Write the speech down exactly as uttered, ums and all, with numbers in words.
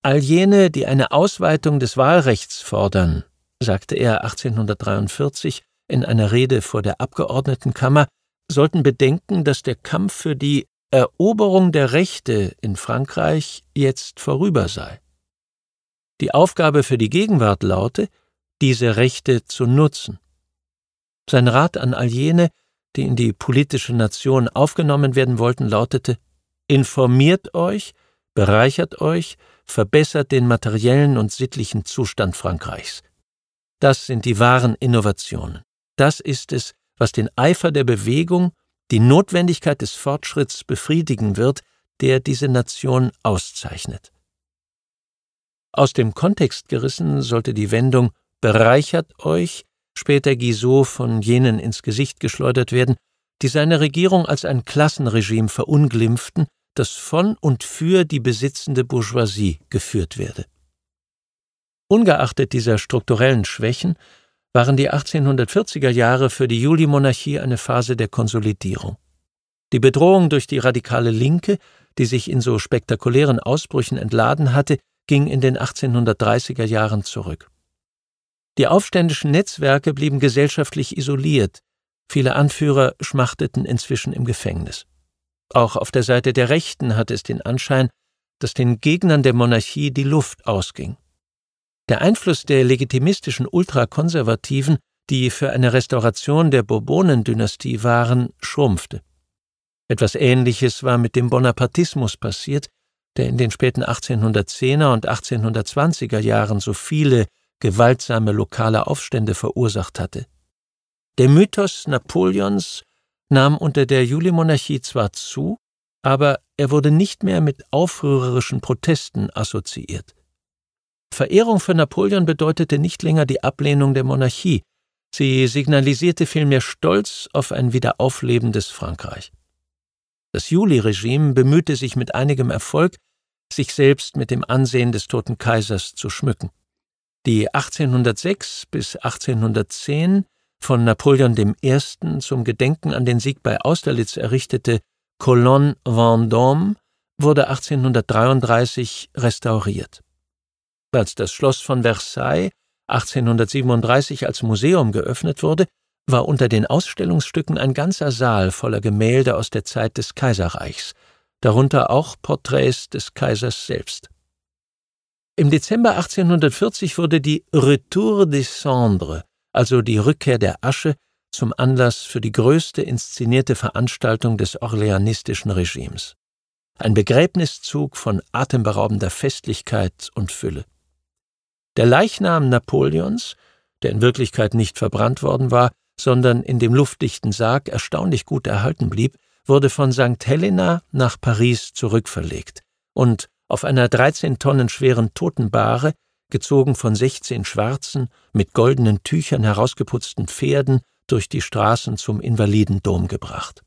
All jene, die eine Ausweitung des Wahlrechts fordern, sagte er achtzehnhundertdreiundvierzig in einer Rede vor der Abgeordnetenkammer, sollten bedenken, dass der Kampf für die Eroberung der Rechte in Frankreich jetzt vorüber sei. Die Aufgabe für die Gegenwart laute, diese Rechte zu nutzen. Sein Rat an all jene, die in die politische Nation aufgenommen werden wollten, lautete: Informiert euch, bereichert euch, verbessert den materiellen und sittlichen Zustand Frankreichs. Das sind die wahren Innovationen. Das ist es, was den Eifer der Bewegung, die Notwendigkeit des Fortschritts befriedigen wird, der diese Nation auszeichnet. Aus dem Kontext gerissen sollte die Wendung »bereichert euch« später Guizot von jenen ins Gesicht geschleudert werden, die seine Regierung als ein Klassenregime verunglimpften, das von und für die besitzende Bourgeoisie geführt werde. Ungeachtet dieser strukturellen Schwächen waren die achtzehnhundertvierziger Jahre für die Julimonarchie eine Phase der Konsolidierung. Die Bedrohung durch die radikale Linke, die sich in so spektakulären Ausbrüchen entladen hatte, ging in den achtzehnhundertdreißiger Jahren zurück. Die aufständischen Netzwerke blieben gesellschaftlich isoliert, viele Anführer schmachteten inzwischen im Gefängnis. Auch auf der Seite der Rechten hatte es den Anschein, dass den Gegnern der Monarchie die Luft ausging. Der Einfluss der legitimistischen Ultrakonservativen, die für eine Restauration der Bourbonendynastie waren, schrumpfte. Etwas Ähnliches war mit dem Bonapartismus passiert, der in den späten achtzehnhundertzehner und achtzehnhundertzwanziger Jahren so viele gewaltsame lokale Aufstände verursacht hatte. Der Mythos Napoleons nahm unter der Julimonarchie zwar zu, aber er wurde nicht mehr mit aufrührerischen Protesten assoziiert. Verehrung für Napoleon bedeutete nicht länger die Ablehnung der Monarchie, sie signalisierte vielmehr Stolz auf ein wiederauflebendes Frankreich. Das Juli-Regime bemühte sich mit einigem Erfolg, sich selbst mit dem Ansehen des toten Kaisers zu schmücken. Die achtzehnhundertsechs bis achtzehnhundertzehn von Napoleon der Erste. Zum Gedenken an den Sieg bei Austerlitz errichtete Colonne Vendôme wurde achtzehnhundertdreiunddreißig restauriert. Als das Schloss von Versailles achtzehnhundertsiebenunddreißig als Museum geöffnet wurde, war unter den Ausstellungsstücken ein ganzer Saal voller Gemälde aus der Zeit des Kaiserreichs, darunter auch Porträts des Kaisers selbst. Im Dezember achtzehnhundertvierzig wurde die Retour des Cendres, also die Rückkehr der Asche, zum Anlass für die größte inszenierte Veranstaltung des orleanistischen Regimes. Ein Begräbniszug von atemberaubender Festlichkeit und Fülle. Der Leichnam Napoleons, der in Wirklichkeit nicht verbrannt worden war, sondern in dem luftdichten Sarg erstaunlich gut erhalten blieb, wurde von Sankt Helena nach Paris zurückverlegt und auf einer dreizehn Tonnen schweren Totenbahre, gezogen von sechzehn schwarzen, mit goldenen Tüchern herausgeputzten Pferden, durch die Straßen zum Invalidendom gebracht.